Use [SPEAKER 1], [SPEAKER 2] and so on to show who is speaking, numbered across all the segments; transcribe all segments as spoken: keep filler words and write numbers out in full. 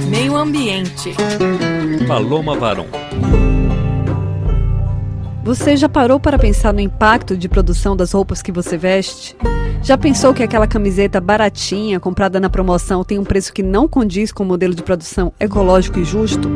[SPEAKER 1] Meio Ambiente.
[SPEAKER 2] Paloma Varon.
[SPEAKER 3] Você já parou para pensar no impacto de produção das roupas que você veste? Já pensou que aquela camiseta baratinha, comprada na promoção, tem um preço que não condiz com o modelo de produção ecológico e justo?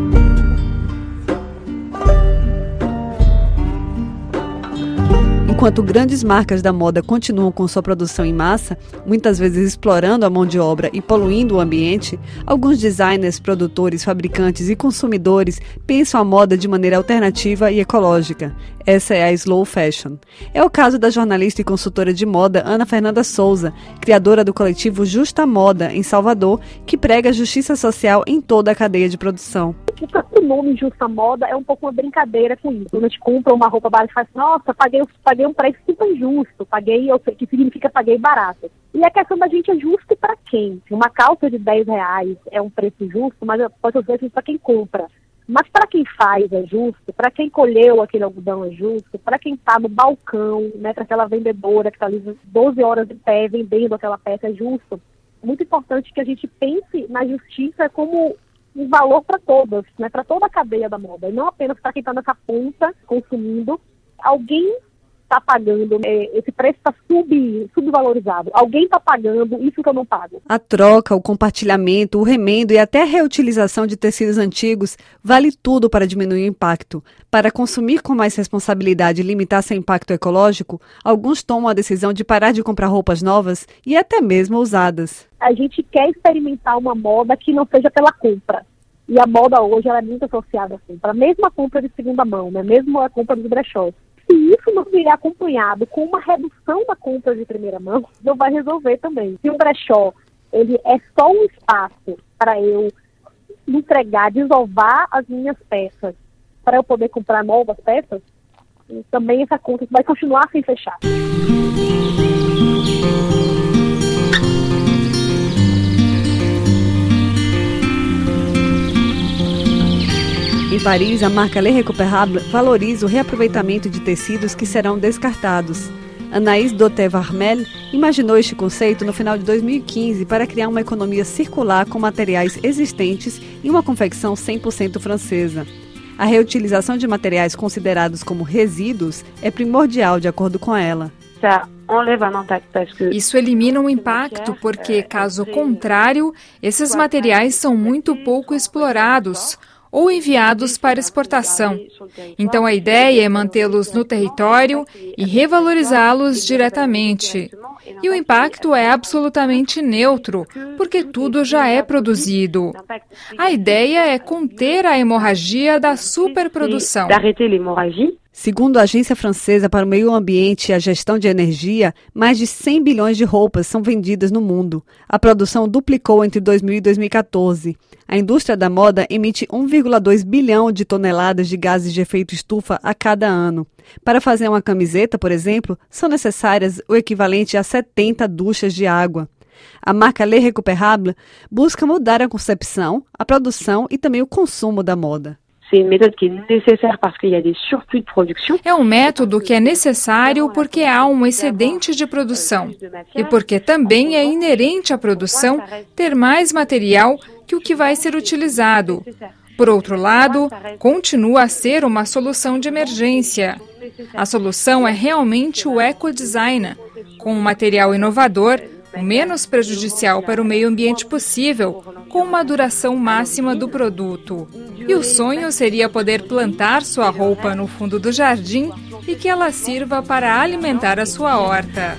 [SPEAKER 3] Enquanto grandes marcas da moda continuam com sua produção em massa, muitas vezes explorando a mão de obra e poluindo o ambiente, alguns designers, produtores, fabricantes e consumidores pensam a moda de maneira alternativa e ecológica. Essa é a Slow Fashion. É o caso da jornalista e consultora de moda Ana Fernanda Souza, criadora do coletivo Justa Moda, em Salvador, que prega a justiça social em toda a cadeia de produção.
[SPEAKER 4] O próprio nome Justa Moda é um pouco uma brincadeira com isso. Quando a gente compra uma roupa barata e faz, nossa, paguei, paguei um preço super justo, paguei, que significa paguei barato. E a questão da gente é justo para quem? Uma calça de dez reais é um preço justo, mas pode ser para quem compra. Mas para quem faz é justo, para quem colheu aquele algodão é justo, para quem está no balcão, né, para aquela vendedora que está ali doze horas de pé vendendo aquela peça é justo. Muito importante que a gente pense na justiça como um valor para todas, né, para toda a cadeia da moda, e não apenas para quem está nessa ponta consumindo. Alguém está pagando, é, esse preço está sub, subvalorizado. Alguém está pagando isso que eu não pago.
[SPEAKER 3] A troca, o compartilhamento, o remendo e até a reutilização de tecidos antigos vale tudo para diminuir o impacto. Para consumir com mais responsabilidade e limitar seu impacto ecológico, alguns tomam a decisão de parar de comprar roupas novas e até mesmo usadas.
[SPEAKER 4] A gente quer experimentar uma moda que não seja pela compra. E a moda hoje ela é muito associada assim, para a mesma compra de segunda mão, né? Mesmo a compra dos brechós. Se isso não vier acompanhado com uma redução da compra de primeira mão, não vai resolver também. Se o brechó ele é só um espaço para eu entregar, desovar as minhas peças, para eu poder comprar novas peças, também essa conta vai continuar sem fechar.
[SPEAKER 3] Em Paris, a marca Le Récupérable valoriza o reaproveitamento de tecidos que serão descartados. Anaïs Dautet-Varmel imaginou este conceito no final de dois mil e quinze para criar uma economia circular com materiais existentes e uma confecção cem por cento francesa. A reutilização de materiais considerados como resíduos é primordial, de acordo com ela.
[SPEAKER 1] Isso elimina o impacto, porque, caso contrário, esses materiais são muito pouco explorados ou enviados para exportação. Então a ideia é mantê-los no território e revalorizá-los diretamente. E o impacto é absolutamente neutro, porque tudo já é produzido. A ideia é conter a hemorragia da superprodução.
[SPEAKER 3] Segundo a Agência Francesa para o Meio Ambiente e a Gestão de Energia, mais de cem bilhões de roupas são vendidas no mundo. A produção duplicou entre dois mil e dois mil e quatorze. A indústria da moda emite um vírgula dois bilhão de toneladas de gases de efeito estufa a cada ano. Para fazer uma camiseta, por exemplo, são necessárias o equivalente a setenta duchas de água. A marca Le Récupérable busca mudar a concepção, a produção e também o consumo da moda.
[SPEAKER 1] É um método que é necessário porque há um excedente de produção e porque também é inerente à produção ter mais material que o que vai ser utilizado. Por outro lado, continua a ser uma solução de emergência. A solução é realmente o ecodesign, com um material inovador, o menos prejudicial para o meio ambiente possível, com uma duração máxima do produto. E o sonho seria poder plantar sua roupa no fundo do jardim e que ela sirva para alimentar a sua horta.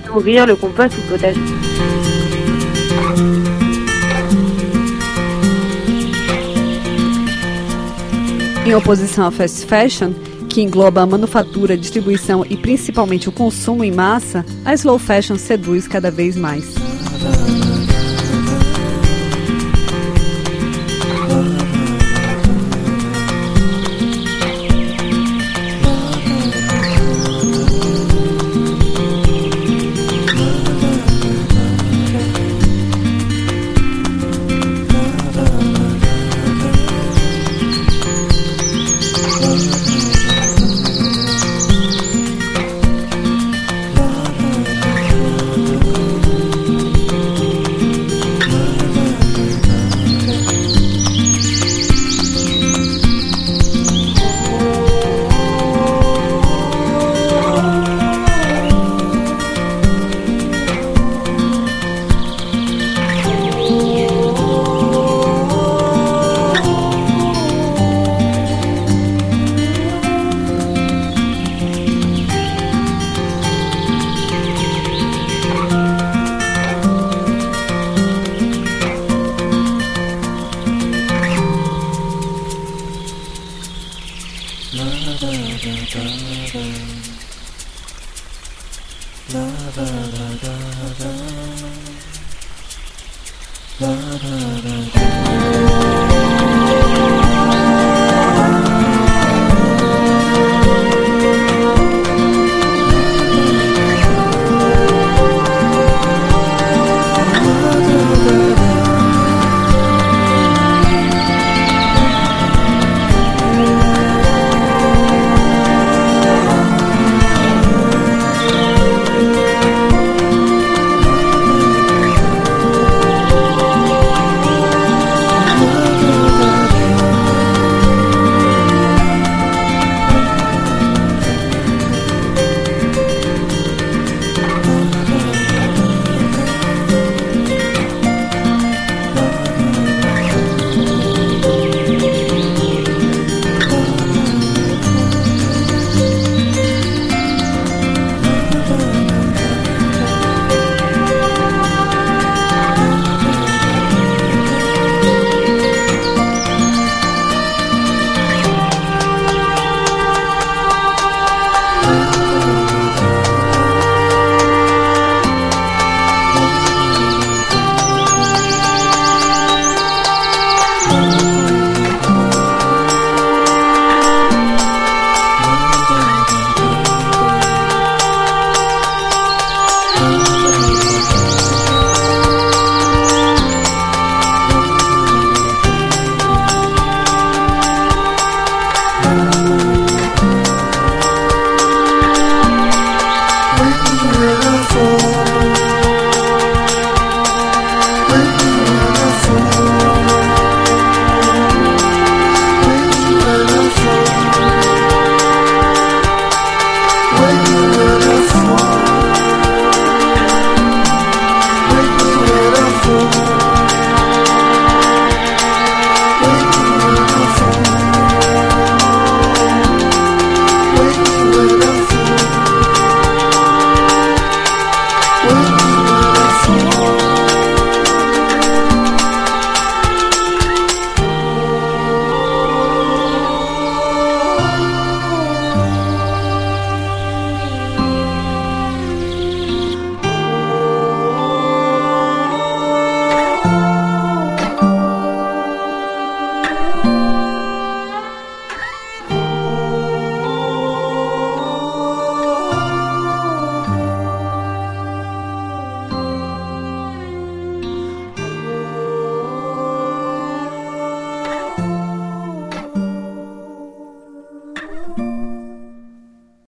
[SPEAKER 3] Em oposição à fast fashion, que engloba a manufatura, distribuição e principalmente o consumo em massa, a slow fashion seduz cada vez mais.
[SPEAKER 2] Varom.